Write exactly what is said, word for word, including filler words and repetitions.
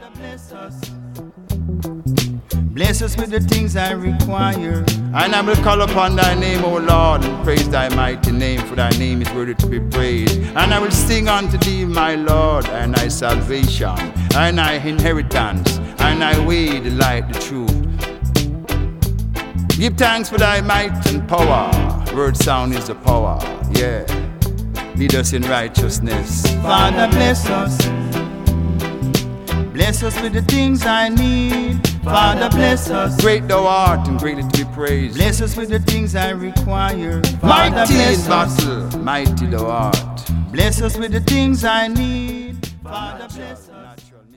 Father, bless us. Bless us with the things I require. And I will call upon thy name, O Lord, and praise thy mighty name, for thy name is worthy to be praised. And I will sing unto thee, my Lord, and thy salvation, and thy inheritance, and thy way, the light, the truth. Give thanks for thy might and power. Word sound is the power, yeah. Lead us in righteousness. Father, bless us. Bless us with the things I need. Father, bless us. Great thou art and greatly to be praised. Bless us with the things I require. Father, Mighty bless in us. battle, mighty thou art. Bless us with the things I need. Father, bless us.